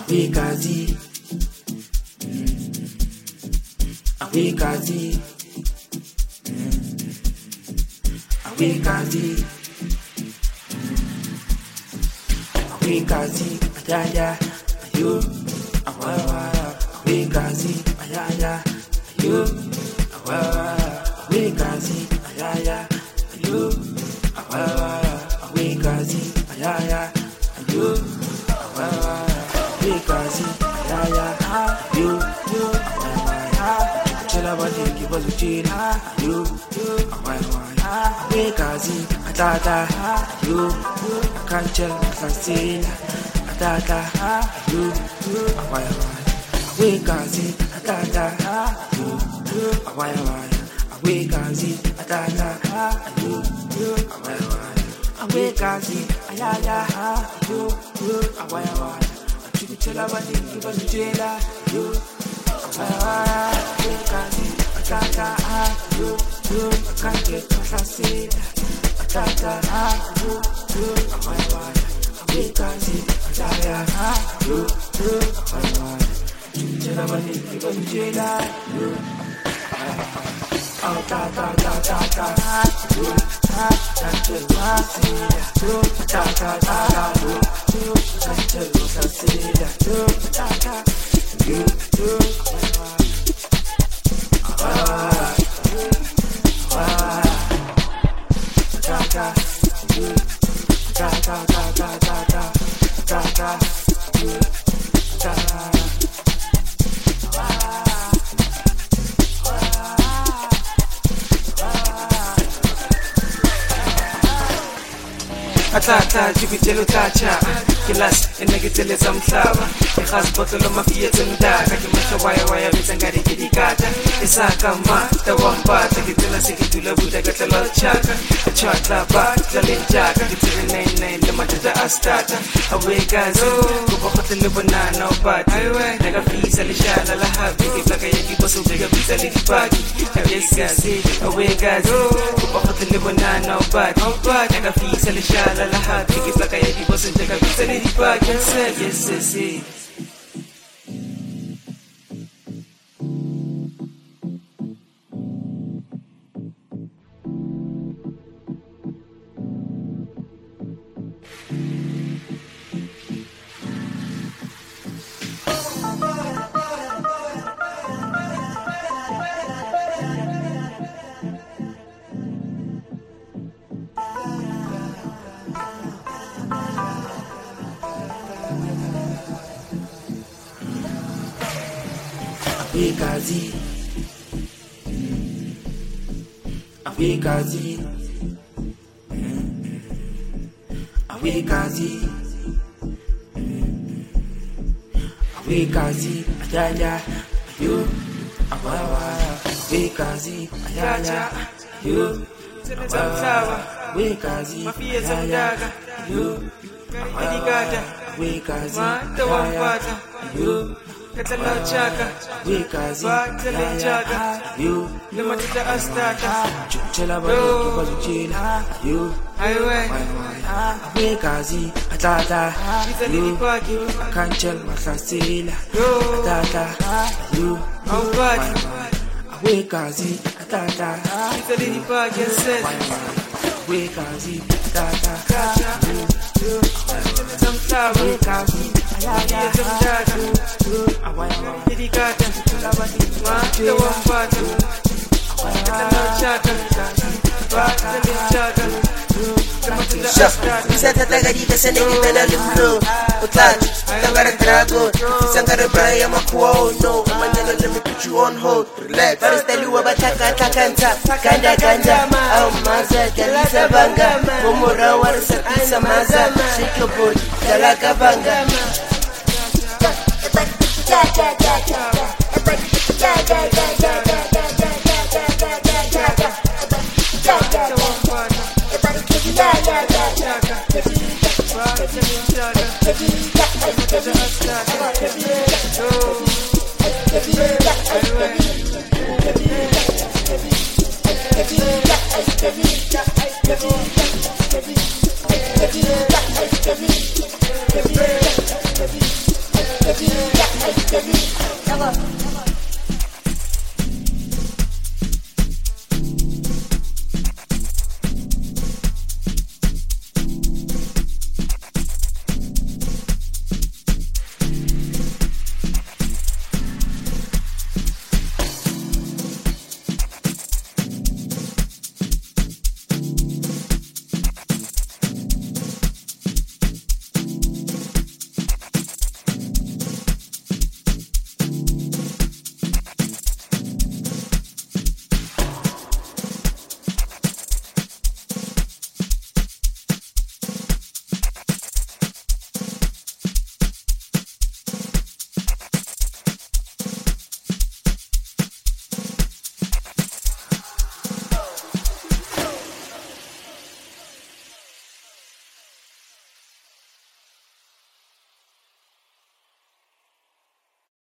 Awekazi, awekazi, awekazi, awekazi, ayaya, ayo, awawa, awekazi, ayaya, ayo, awawa, awekazi, ayaya, ayo, awawa, awekazi, ayaya, ayo, awawa, awekazi, ayaya, ayo, awawa, chela body kibazutila, ayo, awawa, awekazi, atata, ayo, akanchel, asasila, atata, ayo, awawa, awekazi, atata, ayo, awawa, awekazi, atata, ayo, awawa, awekazi, ayaya, ayo, awawa, chela body kibazutila, ayo, awawa, awekazi, atata, ayo, akanchel, asasila, atata, ayo, awawa, awekazi, ataya, ayo, awawa, chela body kibazutila, ayo, oh ta ta ta ta ta, you, can't you see that? You, ta ta ta ta, you, can't you see that? You, ta ta, you, ta ta, you, ta ta ta ta ta ta, ta ta, you, ta. Atata jibitelo tacha kilas enegitele zamhlaba ikhas botolo mafia tendaka kimasho waya bitangari kidikata isaka ma tawampata kitela sikitula buda gatala chaka chata ba talenjaka kitele nine le matata astata awekazi kubakhotle banana obati daga fisa lishala la happy kifaka yakiboso daga fisa lidipaki awekazi kubakhotle banana obati daga fisa lishala la happy kifaka yakiboso daga fisa lidipaki yes Awekazi, awekazi, awekazi, awekazi, ayaya, ayo, awawa, awekazi, ayaya, ayo, awawa, awekazi, ayaya, ayo, awawa, awekazi, ayaya, ayo. Katala chaka, wekazi, ayaya, you, lematita astata, chela body kibazutila, you, wekazi, atata, you, akanchel masasila, atata, you, wekazi, atata, wekazi, atata, you, wekazi, ayaya, Isatata garika senegi bela limno Utlachi, tangara dragon Sangara braya makuwa no Amanyana let me put you on hold Relax Faristeli wabataka takanta Kanda ganja Au maza Galisa banga Momora warisa pisa maza Shake your body Galaka banga Heavy,